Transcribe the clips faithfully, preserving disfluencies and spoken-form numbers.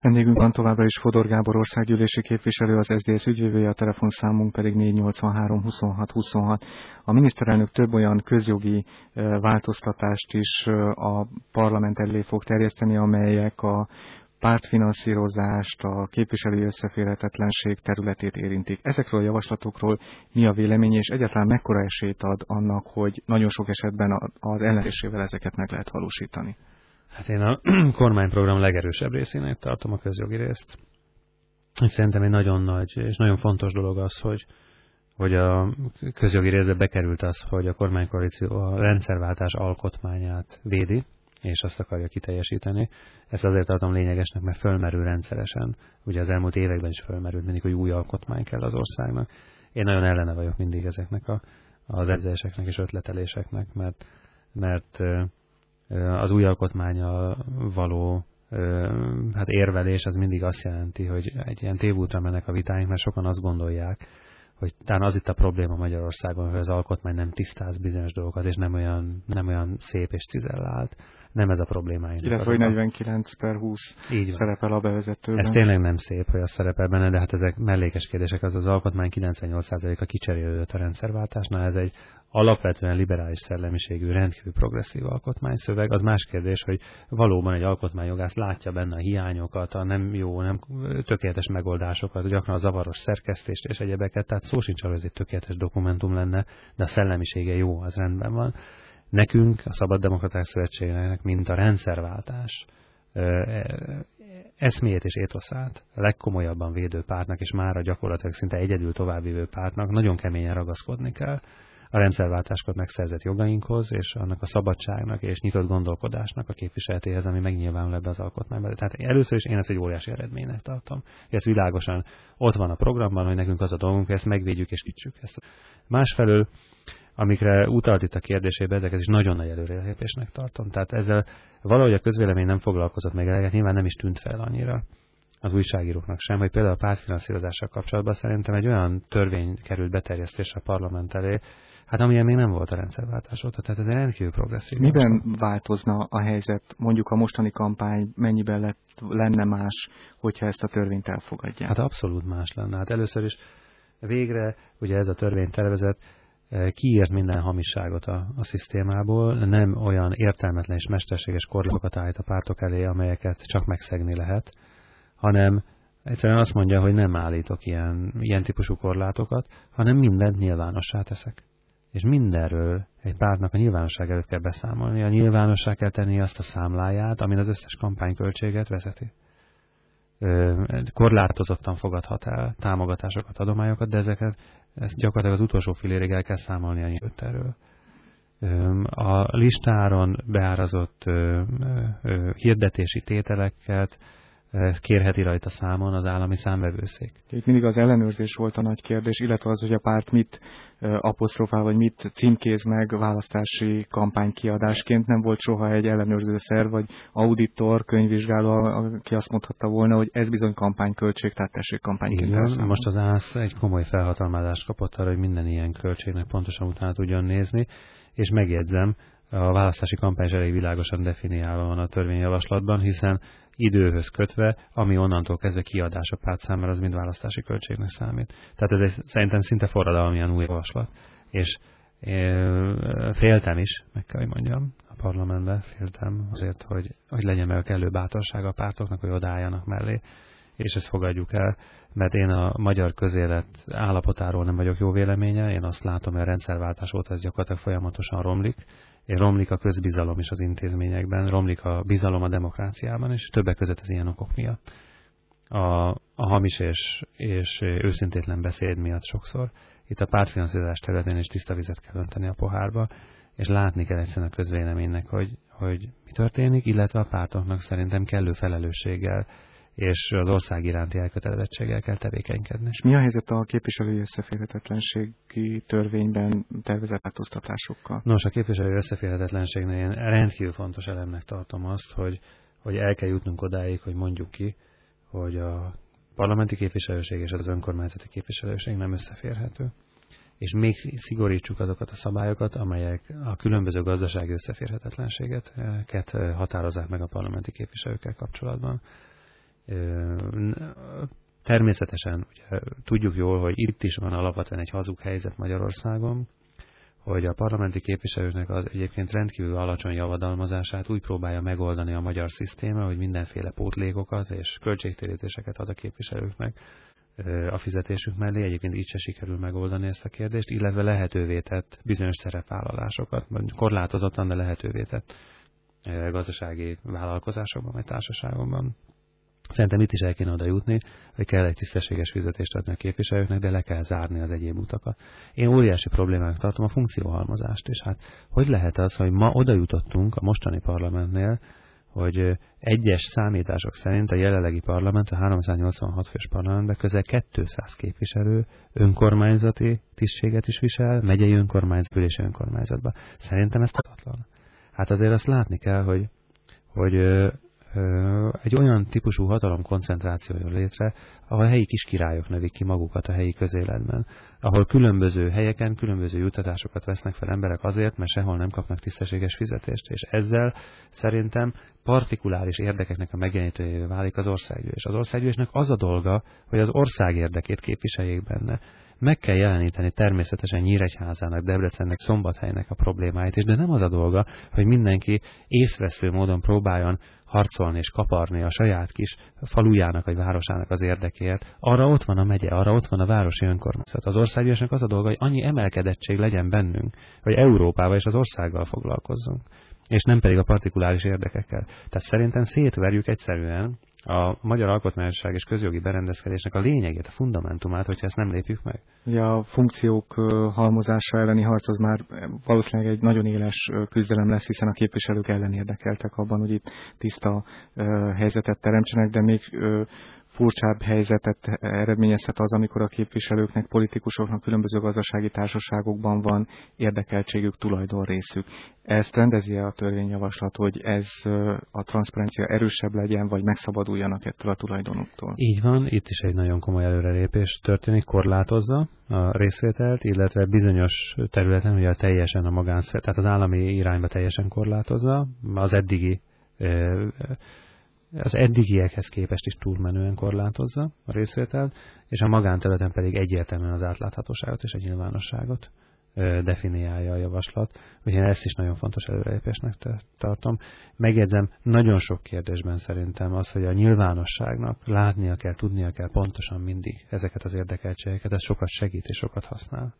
Vendégünk van továbbra is Fodor Gábor országgyűlési képviselő, az es zé dé es ügyvívője, a telefonszámunk pedig négy nyolcvanhárom huszonhat huszonhat. A miniszterelnök több olyan közjogi változtatást is a parlament elé fog terjeszteni, amelyek a pártfinanszírozást, a képviselői összeférhetetlenség területét érintik. Ezekről a javaslatokról mi a vélemény, és egyáltalán mekkora esélyt ad annak, hogy nagyon sok esetben az ellenőrzésével ezeket meg lehet valósítani? Hát én a kormányprogram legerősebb részének tartom a közjogi részt. Szerintem egy nagyon nagy és nagyon fontos dolog az, hogy, hogy a közjogi részbe bekerült az, hogy a kormánykoalíció a rendszerváltás alkotmányát védi, és azt akarja kiteljesíteni. Ezt azért tartom lényegesnek, mert fölmerül rendszeresen. Ugye az elmúlt években is fölmerült mindig, hogy új alkotmány kell az országnak. Én nagyon ellene vagyok mindig ezeknek a, az edzéseknek és ötleteléseknek, mert, mert az új alkotmánnyal való hát érvelés az mindig azt jelenti, hogy egy ilyen tévútra mennek a vitáink, mert sokan azt gondolják, hogy talán az itt a probléma Magyarországon, hogy az alkotmány nem tisztáz bizonyos dolgokat, és nem olyan, nem olyan szép és cizellált. Nem ez a problémáink. Illetve, hogy negyvenkilenc per húsz szerepel a bevezetőben. Ez tényleg nem szép, hogy az szerepel benne, de hát ezek mellékes kérdések. Az az alkotmány kilencvennyolc százaléka kicserélődött a rendszerváltásnál. Ez egy alapvetően liberális szellemiségű, rendkívül progresszív alkotmányszöveg. Az más kérdés, hogy valóban egy alkotmányjogász látja benne a hiányokat, a nem jó, nem tökéletes megoldásokat, gyakran a zavaros szerkesztést és egyebeket. Tehát szó sincs arról, hogy ez egy tökéletes dokumentum lenne, de a szellemisége jó, az rendben van. Nekünk, a Szabad Demokraták Szövetségének, mint a rendszerváltás eszméjét és étoszát a legkomolyabban védő pártnak, és mára gyakorlatilag szinte egyedül továbbvívő pártnak nagyon keményen ragaszkodni kell a rendszerváltáskor megszerzett jogainkhoz, és annak a szabadságnak és nyitott gondolkodásnak a képviseletéhez, ami megnyilvánul ebbe az alkotmányban. Tehát először is én ezt egy óriási eredménynek tartom. Ez világosan ott van a programban, hogy nekünk az a dolgunk, hogy ezt megvédjük és kicsük. Ezt. Másfelől, amikre utalt itt a kérdésében, ezeket is nagyon nagy előrelépésnek tartom. Tehát ezzel valahogy a közvélemény nem foglalkozott meg eleget, nyilván nem is tűnt fel annyira az újságíróknak sem, hogy például a pártfinanszírozással kapcsolatban szerintem egy olyan törvény került beterjesztésre a parlament elé, hát amilyen még nem volt a rendszerváltás óta, tehát ez egy rendkívül progresszív. Miben változna a helyzet, mondjuk a mostani kampány mennyiben lett, lenne más, hogyha ezt a törvényt elfogadják? Hát abszolút más lenne. Hát először is végre ugye ez a törvénytervezet kiírt minden hamisságot a, a szisztémából, nem olyan értelmetlen és mesterséges korlátokat állít a pártok elé, amelyeket csak megszegni lehet, hanem egyszerűen azt mondja, hogy nem állítok ilyen, ilyen típusú korlátokat, hanem mindent nyilvánossá teszek. És mindenről egy pártnak a nyilvánosság előtt kell beszámolni, a nyilvánossá kell tenni azt a számláját, amin az összes kampányköltséget vezeti. Korlátozottan fogadhat el támogatásokat, adományokat, de ezeket ezt gyakorlatilag az utolsó filérig el kell számolni a nyilvánot erről. A listáron beárazott hirdetési tételeket kérheti rajta számon az állami számvevőszék. Itt mindig az ellenőrzés volt a nagy kérdés, illetve az, hogy a párt mit apostrofál, vagy mit címkéz meg választási kampánykiadásként. Nem volt soha egy ellenőrző szerv, vagy auditor, könyvvizsgáló, aki azt mondhatta volna, hogy ez bizony kampányköltség, tehát tessék kampányként elszámolni. Most az ÁSZ egy komoly felhatalmazást kapott arra, hogy minden ilyen költségnek pontosan utána tudjon nézni, és megjegyzem, a választási kampány is elég világosan definiálva van a törvényjavaslatban, hiszen időhöz kötve, ami onnantól kezdve kiadás a párt számára, az mind választási költségnek számít. Tehát ez egy, szerintem szinte forradalmian új javaslat. És é, féltem is, meg kell, hogy mondjam, a parlamentben féltem azért, hogy, hogy legyen meg a kellő bátorsága a pártoknak, hogy odaálljanak mellé, és ezt fogadjuk el, mert én a magyar közélet állapotáról nem vagyok jó véleménye, én azt látom, hogy a rendszerváltás óta ez gyakorlatilag folyamatosan romlik, és romlik a közbizalom is az intézményekben, romlik a bizalom a demokráciában, és többek között az ilyen okok miatt. A, a hamis és, és őszintétlen beszéd miatt sokszor. Itt a pártfinanszírozás területén is tiszta vizet kell önteni a pohárba, és látni kell egyszerűen a közvéleménynek, hogy, hogy mi történik, illetve a pártoknak szerintem kellő felelősséggel és az ország iránti elkötelezettséggel kell tevékenykedni. És mi a helyzet a képviselői összeférhetetlenségi törvényben tervezett változtatásokkal? Nos, a képviselői összeférhetetlenségnél én rendkívül fontos elemnek tartom azt, hogy, hogy el kell jutnunk odáig, hogy mondjuk ki, hogy a parlamenti képviselőség és az önkormányzati képviselőség nem összeférhető. És még szigorítsuk azokat a szabályokat, amelyek a különböző gazdasági összeférhetetlenséget határozzák meg a parlamenti képviselőkkel kapcsolatban. Természetesen ugye, tudjuk jól, hogy itt is van alapvetően egy hazug helyzet Magyarországon, hogy a parlamenti képviselőknek az egyébként rendkívül alacsony javadalmazását úgy próbálja megoldani a magyar szisztéma, hogy mindenféle pótlékokat és költségtérítéseket ad a képviselőknek a fizetésük mellé. Egyébként így se sikerül megoldani ezt a kérdést, illetve lehetővé tett bizonyos szerepvállalásokat, korlátozottan, de lehetővé tett gazdasági vállalkozásokban vagy társaságokban. Szerintem itt is el kéne oda jutni, hogy kell egy tisztességes fizetést adni a képviselőknek, de le kell zárni az egyéb utakat. Én óriási problémának tartom a funkcióhalmozást, és hát hogy lehet az, hogy ma oda jutottunk a mostani parlamentnél, hogy egyes számítások szerint a jelenlegi parlament, a háromszáznyolcvanhat fős parlamentben közel kétszáz képviselő önkormányzati tisztséget is visel, megyei önkormányzat, ülési önkormányzatban. Szerintem ez tartatlan. Hát azért azt látni kell, hogy, hogy egy olyan típusú hatalomkoncentráció jön létre, ahol a helyi kiskirályok nevik ki magukat a helyi közéletben, ahol különböző helyeken különböző juttatásokat vesznek fel emberek azért, mert sehol nem kapnak tisztességes fizetést, és ezzel szerintem partikuláris érdekeknek a megjelenítőjévé válik az országgyűlés. Az országgyűlésnek az a dolga, hogy az ország érdekét képviseljék benne. Meg kell jeleníteni természetesen Nyíregyházának, Debrecennek, Szombathelynek a problémáit is, de nem az a dolga, hogy mindenki észvesztő módon próbáljon harcolni és kaparni a saját kis falujának vagy városának az érdekéért. Arra ott van a megye, arra ott van a városi önkormányzat. Az országgyűlésnek az a dolga, hogy annyi emelkedettség legyen bennünk, hogy Európával és az országgal foglalkozzunk, és nem pedig a partikuláris érdekekkel. Tehát szerintem szétverjük egyszerűen a magyar alkotmányosság és közjogi berendezkedésnek a lényegét, a fundamentumát, hogyha ezt nem lépjük meg. Ja, a funkciók halmozása elleni harc az már valószínűleg egy nagyon éles küzdelem lesz, hiszen a képviselők ellen érdekeltek abban, hogy itt tiszta helyzetet teremtsenek, de még furcsább helyzetet eredményezhet az, amikor a képviselőknek, politikusoknak különböző gazdasági társaságokban van érdekeltségük, tulajdonrészük. Ezt rendezi-e a törvényjavaslat, hogy ez a transzparencia erősebb legyen, vagy megszabaduljanak ettől a tulajdonuktól? Így van, itt is egy nagyon komoly előrelépés történik, korlátozza a részvételt, illetve bizonyos területen, ugye teljesen a magánszféra, tehát az állami irányba teljesen korlátozza, az eddigi az eddigiekhez képest is túlmenően korlátozza a részvételt, és a magánterületen pedig egyértelműen az átláthatóságot és a nyilvánosságot definiálja a javaslat. Úgyhogy én ezt is nagyon fontos előrelépésnek tartom. Megjegyzem, nagyon sok kérdésben szerintem az, hogy a nyilvánosságnak látnia kell, tudnia kell pontosan mindig ezeket az érdekeltségeket, ez sokat segít és sokat használ.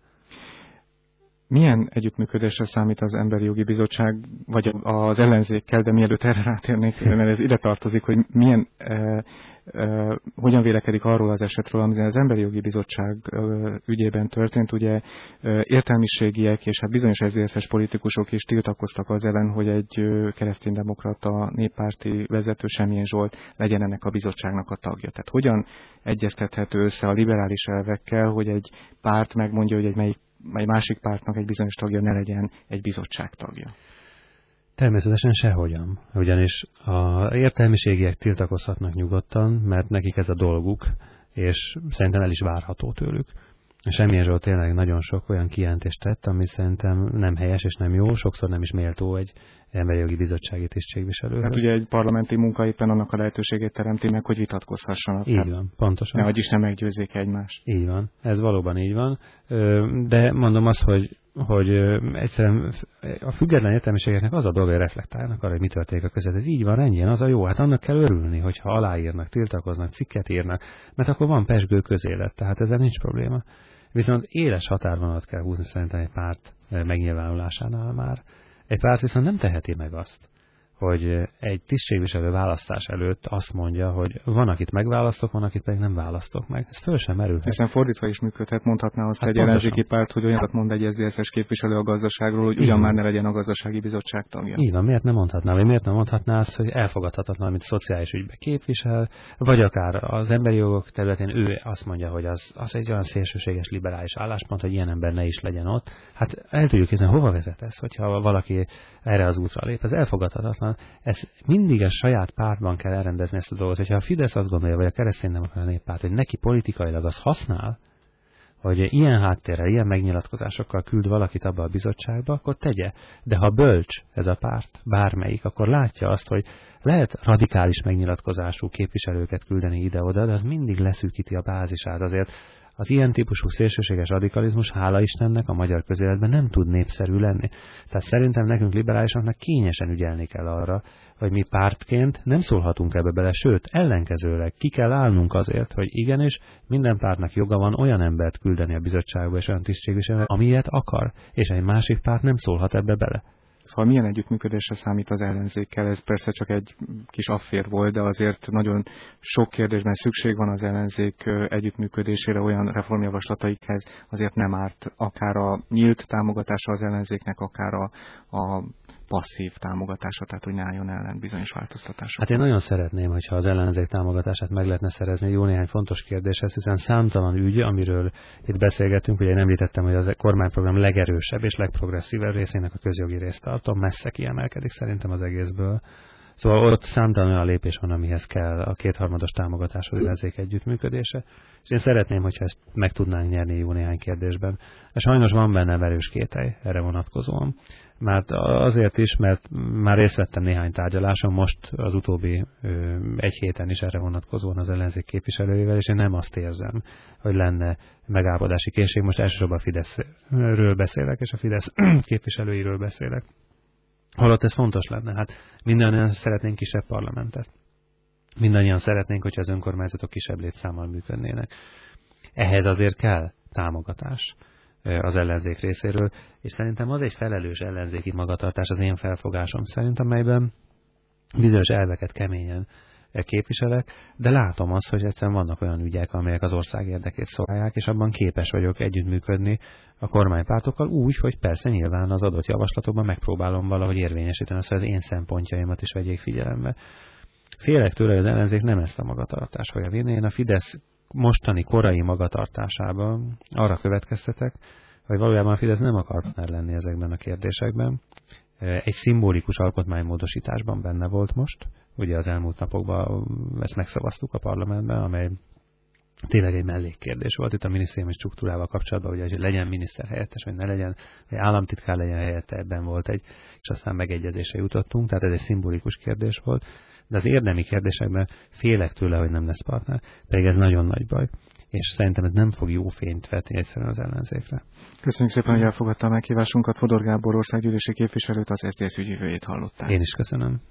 Milyen együttműködésre számít az Emberi Jogi Bizottság, vagy az ellenzékkel, de mielőtt erre rátérnék, mert ez ide tartozik, hogy milyen, e, e, hogyan vélekedik arról az esetről, ami az Emberi Jogi Bizottság e, ügyében történt. Ugye e, értelmiségiek és hát bizonyos es zé es-es politikusok is tiltakoztak az ellen, hogy egy e, kereszténydemokrata néppárti vezető, Semjén Zsolt legyen ennek a bizottságnak a tagja. Tehát hogyan egyeztethető össze a liberális elvekkel, hogy egy párt megmondja, hogy egy melyik egy másik pártnak egy bizonyos tagja ne legyen egy bizottság tagja? Természetesen sehogyan. Ugyanis az értelmiségiek tiltakozhatnak nyugodtan, mert nekik ez a dolguk, és szerintem el is várható tőlük. Semjén Zsolt tényleg nagyon sok olyan kijelentést tett, ami szerintem nem helyes és nem jó, sokszor nem is méltó egy emberi jogi bizottsági tisztségviselő. Hát ugye egy parlamenti munka éppen annak a lehetőségét teremti meg, hogy vitatkozhassanak. Így van, pontosan. Nehogy is nem meggyőzzék egymást. Így van, ez valóban így van. De mondom azt, hogy, hogy egyszerűen a független értelmiségeknek az a dolga, hogy reflektálnak arra, hogy mi történik a között. Ez így van, ennyi, az a jó. Hát annak kell örülni, hogyha aláírnak, tiltakoznak, cikket írnak, mert akkor van pezsgő közélet, tehát ezzel nincs probléma. Viszont éles határvonalat kell húzni szerintem egy párt megnyilvánulásánál már. Egy párt viszont nem teheti meg azt, hogy egy tisztségviselő választás előtt azt mondja, hogy van, akit megválasztok, van, akit pedig nem választok meg. Ez föl sem merülhet. Hiszen fordítva is működhet, mondhatná azt hát egy ellenzéki párt, hogy olyanokat mond egy es zé es-es képviselő a gazdaságról, hogy ugyan már ne legyen a gazdasági bizottság tagja. Így van, miért nem mondhatná, vagy miért nem mondhatná azt, hogy elfogadhatatlan, amit szociális ügybe képvisel, vagy akár az emberi jogok területén ő azt mondja, hogy az, az egy olyan szélsőséges liberális álláspont, hogy ilyen ember ne is legyen ott. Hát el tudjuk képzelni, hova vezet ez, hogyha valaki erre az útra lép. Ez elfogadhatatlan. Ez mindig a saját pártban kell elrendezni ezt a dolgot. Hogyha a Fidesz azt gondolja, vagy a kereszténydemokrata néppárt, hogy neki politikailag az használ, hogy ilyen háttérrel, ilyen megnyilatkozásokkal küld valakit abba a bizottságba, akkor tegye. De ha bölcs ez a párt, bármelyik, akkor látja azt, hogy lehet radikális megnyilatkozású képviselőket küldeni ide-oda, de az mindig leszűkíti a bázisát. Azért az ilyen típusú szélsőséges radikalizmus, hála Istennek, a magyar közéletben nem tud népszerű lenni. Tehát szerintem nekünk liberálisoknak kényesen ügyelni kell arra, hogy mi pártként nem szólhatunk ebbe bele, sőt, ellenkezőleg ki kell állnunk azért, hogy igenis minden pártnak joga van olyan embert küldeni a bizottságba és olyan tisztségviselőt, amilyet akar, és egy másik párt nem szólhat ebbe bele. Szóval milyen együttműködésre számít az ellenzékkel? Ez persze csak egy kis affér volt, de azért nagyon sok kérdésben szükség van az ellenzék együttműködésére, olyan reformjavaslataikhez azért nem árt akár a nyílt támogatása az ellenzéknek, akár a, a passzív támogatása, tehát hogy ne álljon ellen bizonyos változtatások. Hát én nagyon szeretném, hogyha az ellenzék támogatását meg lehetne szerezni jó néhány fontos kérdéshez, hiszen számtalan ügy, amiről itt beszélgetünk, ugye én említettem, hogy az kormányprogram legerősebb és legprogresszívebb részének a közjogi részt tartom, messze kiemelkedik szerintem az egészből. Szóval ott számtalan olyan lépés van, amihez kell a kétharmados támogatású ellenzék együttműködése, és én szeretném, hogyha ezt meg tudnánk nyerni jó néhány kérdésben. És sajnos van benne erős kételj erre vonatkozóan. Mert azért is, mert már részt vettem néhány tárgyaláson, most az utóbbi ö, egy héten is erre vonatkozóan az ellenzék képviselőivel, és én nem azt érzem, hogy lenne megállapodási készség. Most elsősorban a Fideszről beszélek, és a Fidesz képviselőiről beszélek. Holott ez fontos lenne. Hát mindannyian szeretnénk kisebb parlamentet. Mindannyian szeretnénk, hogyha az önkormányzatok kisebb létszámmal működnének. Ehhez azért kell támogatás az ellenzék részéről, és szerintem az egy felelős ellenzéki magatartás az én felfogásom szerint, amelyben bizonyos elveket keményen képviselek, de látom azt, hogy egyszerűen vannak olyan ügyek, amelyek az ország érdekét szolgálják, és abban képes vagyok együttműködni a kormánypártokkal úgy, hogy persze nyilván az adott javaslatokban megpróbálom valahogy érvényesíteni azt, hogy az én szempontjaimat is vegyék figyelembe. Félek tőle, hogy az ellenzék nem ezt a magatartást fogja vinni. Én a Fidesz mostani korai magatartásában arra következtetek, hogy valójában a Fidesz nem akar partner lenni ezekben a kérdésekben. Egy szimbolikus alkotmánymódosításban benne volt most, ugye az elmúlt napokban ezt megszavaztuk a parlamentben, amely tényleg egy mellékkérdés volt itt a minisztériumi struktúrával kapcsolatban, ugye, hogy legyen miniszter helyettes, vagy ne legyen, vagy államtitkár legyen helyette, ebben volt egy, és aztán megegyezésre jutottunk, tehát ez egy szimbolikus kérdés volt, de az érdemi kérdésekben félek tőle, hogy nem lesz partner, pedig ez nagyon nagy baj, és szerintem ez nem fog jó fényt vetni egyszerűen az ellenzékre. Köszönjük szépen, hogy elfogadta a meghívásunkat. Fodor Gábor országgyűlési képviselőt, az es zé dé es ügyvivőjét hallották. Én is köszönöm.